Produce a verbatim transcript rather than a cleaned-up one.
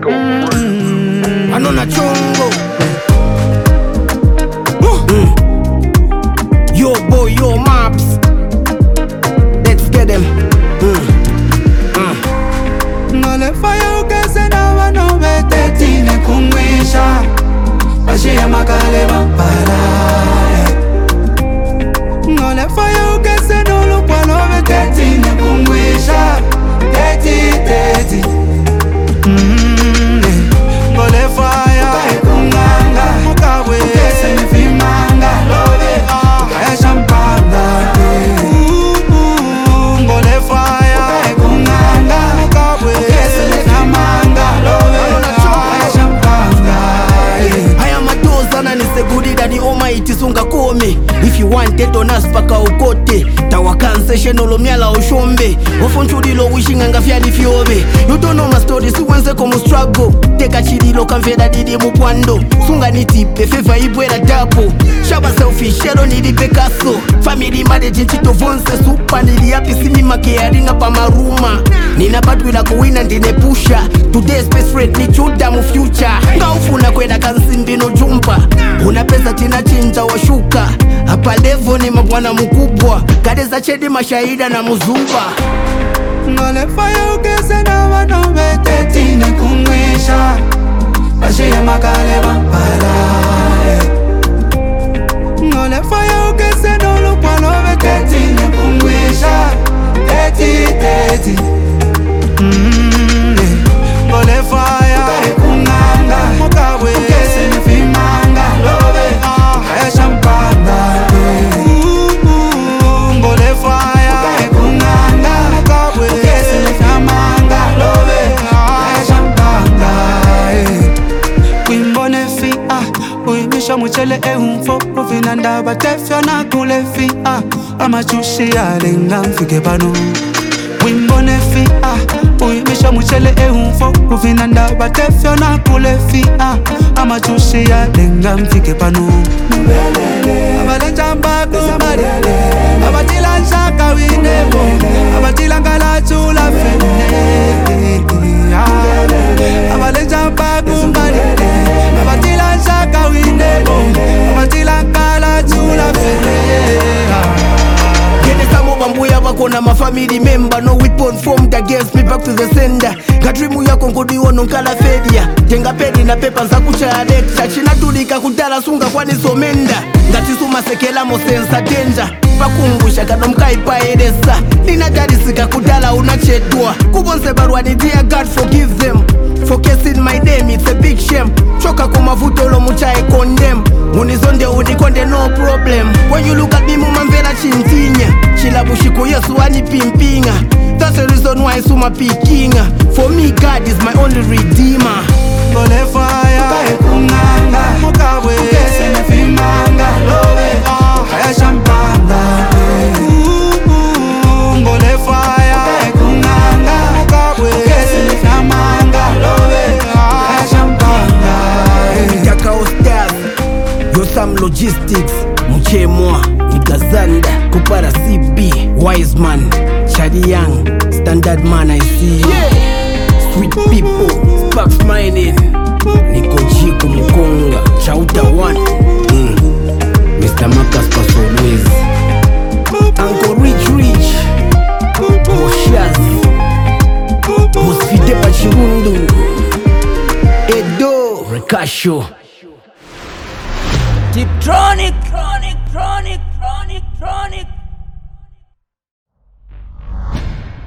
go. Mm-hmm. Anona chongo. Mm. Yo boy, yo maps. Let's get them. Mm. Mm. Ngole fire ukese na wano bete tine kumwisha Bashia makale vampara Ngole fire ukese na ulukwalo bete tine kumwisha Teti teti Ngole fire ukunganga Mukabwe ukese nifimanga Love ukaya shampanga Ngole fire ukunganga Mukabwe ukese nifimanga Love ukaya shampanga I am a dozen and it's a goodie that the almighty sunga kome. If you want it on us paka ukote Tawakanse shenolo miala ushombe Ofonchudilo wishing anga fiali fiobe. You don't know my story, si wense como struggle Teka chidilo kamfeda didi mukwando Sunga nitipe, fefa ibwela dapo Shaba selfish, shero nidi Picasso Family managing chito vonse supa Nili happy simi makearinga pa maruma Nina batwila kuwina ndine pusha Today's best friend ni chuda mu future Ngaufuna kwenda kansindi no jumpa Una pesa tina chinja wa shuka Hapa levo ni mabwana mkubwa Kadeza chedi mashahida na muzumba Ngole fire ukese na wano bete tine kumwisha Bashia makale vampara Ngole fire ukese na ulukwalo bete tine kumwisha Teti teti Ngole fire ukunganga Mukabwe ukese nifimanga Love ukaya shampanga Ngole fire ukunganga Mukabwe ukese nifimanga Love ukaya shampanga Kwimbone fi ah Uimisha mchele e umfo Uvina ndaba tefyo na kule fi ah Amachushi ya lenga mfike bano Wimbone fi ah Uimisha mchele e umfo Uvina ndaba tefyo na kule fi ah Amachushi ya lenga mfike bano Abalenja mbaku marele Abatila nshaka winebo Abatila ngala chula fene Abalenja mbaku marele Abatila nshaka winebo Abatila ngala chula fene Bambuya wako na ma family member. No weapon formed against me, back to the sender. Kadrimu yako ngodi wono nkala fedia. Tenga pedi na pepa za kucha lecture. China tulika kudala sunga kwani somenda. Ngati suma sekela mo sensa danger. Pakumbusha kadomkai pa edesa. Nina jadisika kudala unachedwa. Kubonse barwani dear God forgive them. Focusing my name, it's a big shame. Choka kumavuto lo muchae condemn. Munizonde unikonde no problem. When you look at me mumamvela chintinya. Chila bushiko yesu wani pimpinga. That's the reason why suma pikinga. For me God is my only redeemer. Ngole fire ukunganga Mukabwe ukese nifimanga Love ukaya shampanga Ngole fire ukunganga Mukabwe ukese nifimanga Love ukaya shampanga Jakao Stars, Yosam Logistics, Mchemwa, Nikazanda, Kupara C B, Wiseman, Shadi Young, Standard Man I see you. Yeah. Sweet people, Sparks Mining, Niko Chiku Mukonga, Chauta One, mm. Mister Marcus Pasowez, Uncle Rich Rich, Boshaz, Bosfide Pachirundu, Edo, Rekasho, Tiptronic.